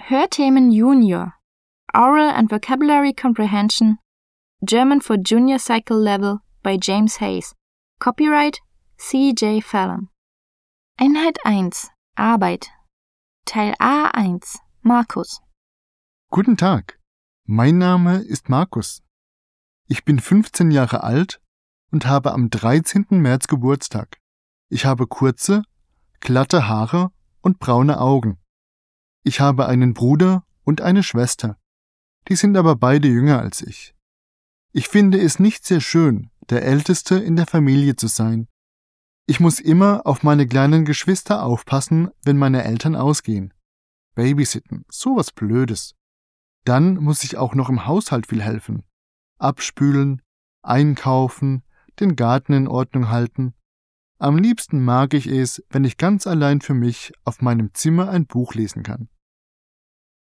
Hörthemen Junior, Oral and Vocabulary Comprehension, German for Junior Cycle Level by James Hayes. Copyright C.J. Fallon. Einheit 1. Arbeit. Teil A1. Markus. Guten Tag, mein Name ist Markus. Ich bin 15 Jahre alt und habe am 13. März Geburtstag. Ich habe kurze, glatte Haare und braune Augen. Ich habe einen Bruder und eine Schwester. Die sind aber beide jünger als ich. Ich finde es nicht sehr schön, der Älteste in der Familie zu sein. Ich muss immer auf meine kleinen Geschwister aufpassen, wenn meine Eltern ausgehen. Babysitten, sowas Blödes. Dann muss ich auch noch im Haushalt viel helfen. Abspülen, einkaufen, den Garten in Ordnung halten. Am liebsten mag ich es, wenn ich ganz allein für mich auf meinem Zimmer ein Buch lesen kann.